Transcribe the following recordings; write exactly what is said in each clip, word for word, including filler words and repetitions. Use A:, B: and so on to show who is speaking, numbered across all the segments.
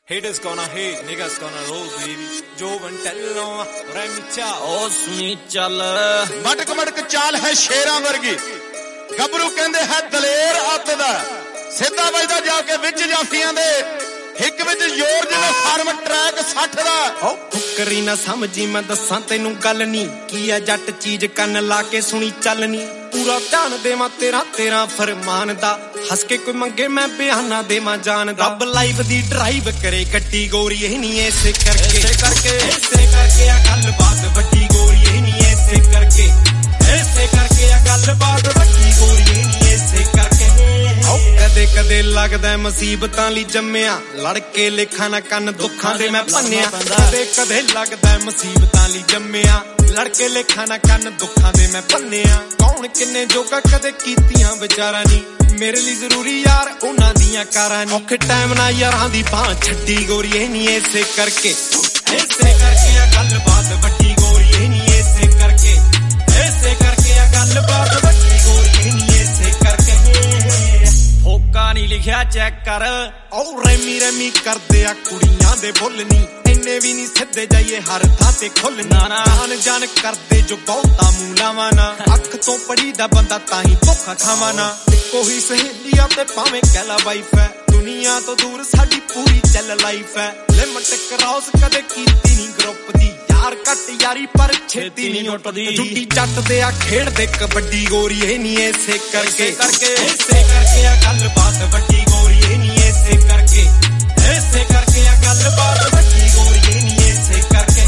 A: Haters gonna hate, niggas gonna roll, baby. Joe Vantello, Remicha,
B: oh सुनी चल
C: मटक मटक चाल है शेरां वर्गी गबरू कहंदे है दलेर अत दा सिद्धा वजदा जाके विच जाफियां दे हिक विच जोर जिवें फार्म ट्रैक साठ दा
D: ओ फुकरी ना समझी मैं दसां तैनू गल नी की है जट चीज कन ला के सुनी चलनी पूरा ध्यान देवां तेरा तेरा फरमान दा हस के कोई मंगे मैं बयाना देवां जान दा रब लाइव दी ड्राइव करे गड्डी गोरी ए नी ऐसे करके ऐसे करके ऐसे करके आ गल बात वड्डी गोरी ए नी ऐसे करके ऐसे करके आ गल बात वड्डी गोरी ए नी ऐसे करके ओ कदे कदे लगदा मुसीबतां लई जम्मिया लड़के लेखा ना कन दुखां दे मैं भन्निया कदे कदे लगदा मुसीबतां लई जम्मिया लड़के लेखा ना कन दुखां दे मैं भन्निया कौन किन्ने जोगा कदे कीतियां विचारां नी मेरे लिए जरूरी यार उन्हां दियां कारां नी औखे टाइम ना यारां दी बां छड्डी गोरी ए नी ऐसे करके ऐसे करके आ गल बात वड्डी गोरी ए नी ऐसे करके ऐसे करके आ गल बात वड्डी गोरी ए नी ऐसे करके
B: फोका नहीं लिखिया चेक कर
D: ओ रेमी रेमी करदे आ कुड़ियां दे बुल नी इन्ने भी नहीं सिद्धे जाइए हर थां ते खुल ना जान जान करदे जो बहुता मूलावां ना अख तो पड़ी दा बंदा ताही भुखा खावां ना कोई सहेलियां ते भावें कहला वाइफ है दुनिया तो दूर साडी पूरी चल लाइफ है लिमिट क्रॉस कदे कीती नहीं ग्रुप दी यार कट यारी पर छेती नहीं उठदी जुटी जट दे आ खेड दे कबड्डी गोरी ए नी ऐसे करके करके ऐसे करके आ गल बात वड्डी गोरी ए नी ऐसे करके ऐसे करके आ गल बात वड्डी गोरी ए नी ऐसे करके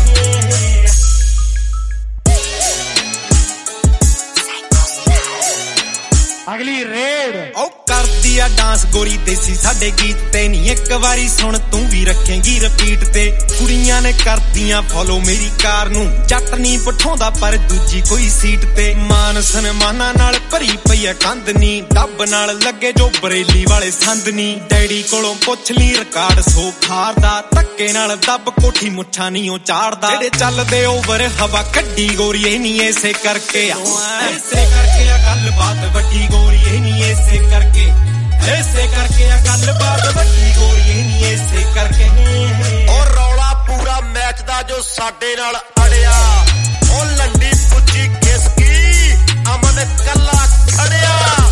C: अगली रेड
D: ओ कर दिया डांस गोरी देसी साडे गीत ते नी एक बारी सुन तू भी रखेंगी रिपीट ते कुड़ियां ने कर दिया फॉलो मेरी कार नू जट नी पठाउंदा पर दूजी कोई सीट ते मान सनमाना नाल भरी पई है कंध नी डब नाल लगे जो बरेली वाले संद नी डैडी कोलों पुछ ली रिकॉर्ड सो फारदा धक्के नाल दब कोठी मुठा नी ओ चाड़दा जेड़े चलदे ओवर हवा कड्डी गोरी ए नी ऐसे करके ऐसे करके आ गल बात वड्डी गोरी ए नी ऐसे करके ऐसे करके आ गल बात वड्डी गोरी ए नी ऐसे करके
C: और रौला पूरा मैच दा जो साडे नाल अड़िया ओ लंडी पुੱਜੀ किसकी अमन कल्ला खड़िया।